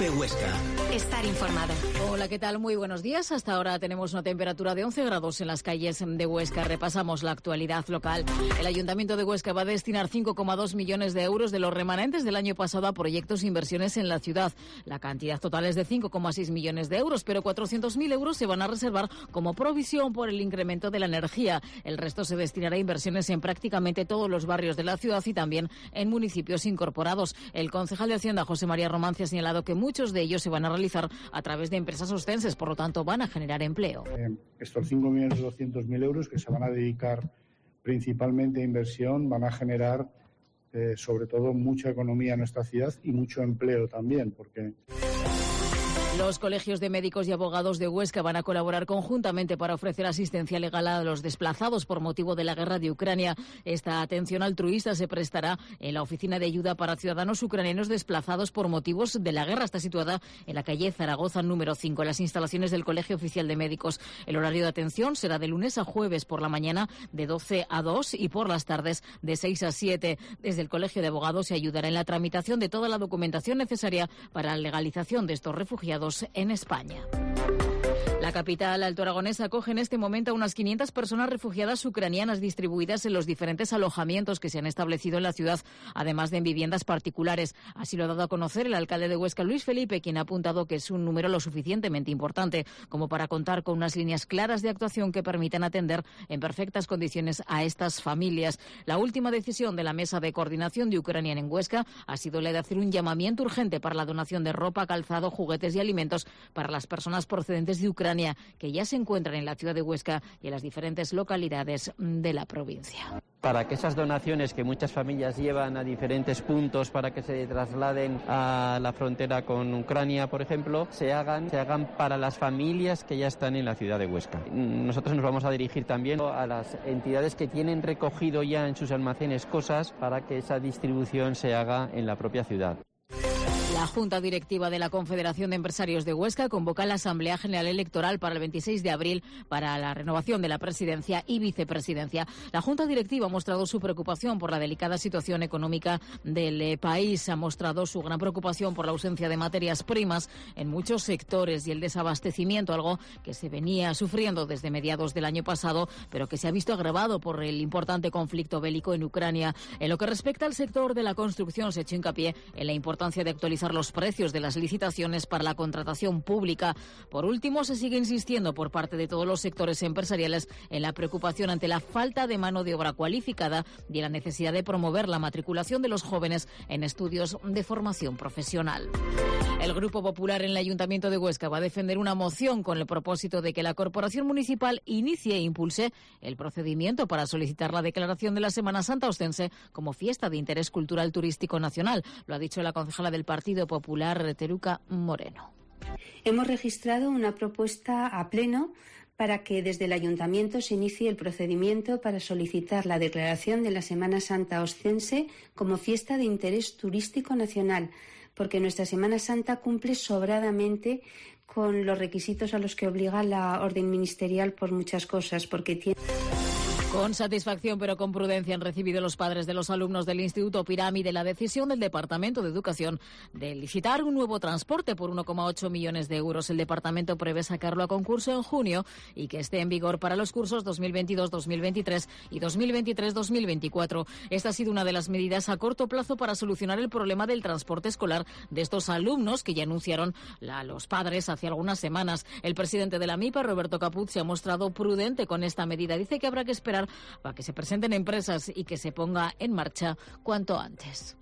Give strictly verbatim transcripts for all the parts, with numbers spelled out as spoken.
COPE Huesca. Estar informado. Hola, ¿qué tal? Muy buenos días. Hasta ahora tenemos una temperatura de once grados en las calles de Huesca. Repasamos la actualidad local. El Ayuntamiento de Huesca va a destinar cinco coma dos millones de euros de los remanentes del año pasado a proyectos e inversiones en la ciudad. La cantidad total es de cinco coma seis millones de euros, pero cuatrocientos mil euros se van a reservar como provisión por el incremento de la energía. El resto se destinará a inversiones en prácticamente todos los barrios de la ciudad y también en municipios incorporados. El concejal de Hacienda, José María Romanci, ha señalado que muchos de ellos se van a realizar a través de empresas ostenses, por lo tanto van a generar empleo. Eh, estos cinco millones doscientos mil euros que se van a dedicar principalmente a inversión van a generar eh, sobre todo mucha economía en nuestra ciudad y mucho empleo también, porque... Los colegios de médicos y abogados de Huesca van a colaborar conjuntamente para ofrecer asistencia legal a los desplazados por motivo de la guerra de Ucrania. Esta atención altruista se prestará en la Oficina de Ayuda para Ciudadanos Ucranianos Desplazados por motivos de la guerra. Está situada en la calle Zaragoza número cinco, en las instalaciones del Colegio Oficial de Médicos. El horario de atención será de lunes a jueves por la mañana de doce a dos y por las tardes de seis a siete. Desde el Colegio de Abogados se ayudará en la tramitación de toda la documentación necesaria para la legalización de estos refugiados en España. La capital altoaragonesa acoge en este momento a unas quinientas personas refugiadas ucranianas distribuidas en los diferentes alojamientos que se han establecido en la ciudad, además de en viviendas particulares. Así lo ha dado a conocer el alcalde de Huesca, Luis Felipe, quien ha apuntado que es un número lo suficientemente importante como para contar con unas líneas claras de actuación que permitan atender en perfectas condiciones a estas familias. La última decisión de la Mesa de Coordinación de Ucrania en Huesca ha sido la de hacer un llamamiento urgente para la donación de ropa, calzado, juguetes y alimentos para las personas procedentes de Ucrania que ya se encuentran en la ciudad de Huesca y en las diferentes localidades de la provincia. Para que esas donaciones que muchas familias llevan a diferentes puntos para que se trasladen a la frontera con Ucrania, por ejemplo, se hagan, se hagan para las familias que ya están en la ciudad de Huesca. Nosotros nos vamos a dirigir también a las entidades que tienen recogido ya en sus almacenes cosas para que esa distribución se haga en la propia ciudad. La Junta Directiva de la Confederación de Empresarios de Huesca convoca la Asamblea General Electoral para el veintiséis de abril para la renovación de la presidencia y vicepresidencia. La Junta Directiva ha mostrado su preocupación por la delicada situación económica del país. Ha mostrado su gran preocupación por la ausencia de materias primas en muchos sectores y el desabastecimiento, algo que se venía sufriendo desde mediados del año pasado, pero que se ha visto agravado por el importante conflicto bélico en Ucrania. En lo que respecta al sector de la construcción, se ha hecho hincapié en la importancia de actualizar los precios de las licitaciones para la contratación pública. Por último, se sigue insistiendo por parte de todos los sectores empresariales en la preocupación ante la falta de mano de obra cualificada y en la necesidad de promover la matriculación de los jóvenes en estudios de formación profesional. El Grupo Popular en el Ayuntamiento de Huesca va a defender una moción con el propósito de que la Corporación Municipal inicie e impulse el procedimiento para solicitar la declaración de la Semana Santa ostense como fiesta de interés cultural turístico nacional. Lo ha dicho la concejala del Partido Popular, Teruca Moreno. Hemos registrado una propuesta a pleno para que desde el Ayuntamiento se inicie el procedimiento para solicitar la declaración de la Semana Santa oscense como fiesta de interés turístico nacional, porque nuestra Semana Santa cumple sobradamente con los requisitos a los que obliga la orden ministerial por muchas cosas, porque tiene... Con satisfacción, pero con prudencia, han recibido los padres de los alumnos del Instituto Pirámide la decisión del Departamento de Educación de licitar un nuevo transporte por uno coma ocho millones de euros. El departamento prevé sacarlo a concurso en junio y que esté en vigor para los cursos dos mil veintidós dos mil veintitrés y dos mil veintitrés dos mil veinticuatro. Esta ha sido una de las medidas a corto plazo para solucionar el problema del transporte escolar de estos alumnos que ya anunciaron la, los padres hace algunas semanas. El presidente de la MIPA, Roberto Caput, se ha mostrado prudente con esta medida. Dice que habrá que esperar para que se presenten empresas y que se ponga en marcha cuanto antes.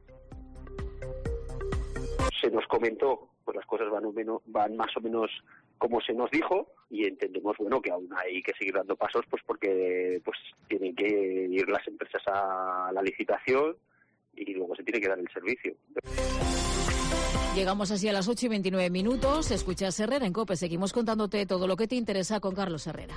Se nos comentó, pues las cosas van, o menos, van más o menos como se nos dijo y entendemos bueno que aún hay que seguir dando pasos pues porque pues tienen que ir las empresas a la licitación y luego se tiene que dar el servicio. Llegamos así a las ocho y veintinueve minutos. Escuchas Herrera en COPE. Seguimos contándote todo lo que te interesa con Carlos Herrera.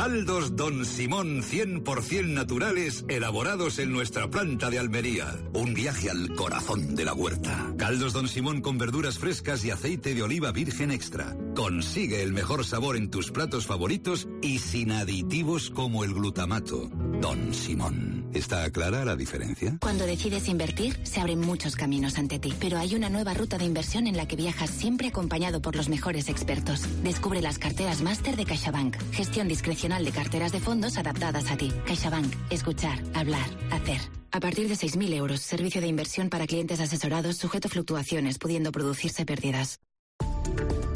Caldos Don Simón cien por ciento naturales elaborados en nuestra planta de Almería. Un viaje al corazón de la huerta. Caldos Don Simón con verduras frescas y aceite de oliva virgen extra. Consigue el mejor sabor en tus platos favoritos y sin aditivos como el glutamato. Don Simón. ¿Está clara la diferencia? Cuando decides invertir, se abren muchos caminos ante ti. Pero hay una nueva ruta de inversión en la que viajas siempre acompañado por los mejores expertos. Descubre las carteras máster de CaixaBank. Gestión discrecional de carteras de fondos adaptadas a ti. CaixaBank. Escuchar, hablar, hacer. A partir de seis mil euros. Servicio de inversión para clientes asesorados sujeto a fluctuaciones, pudiendo producirse pérdidas.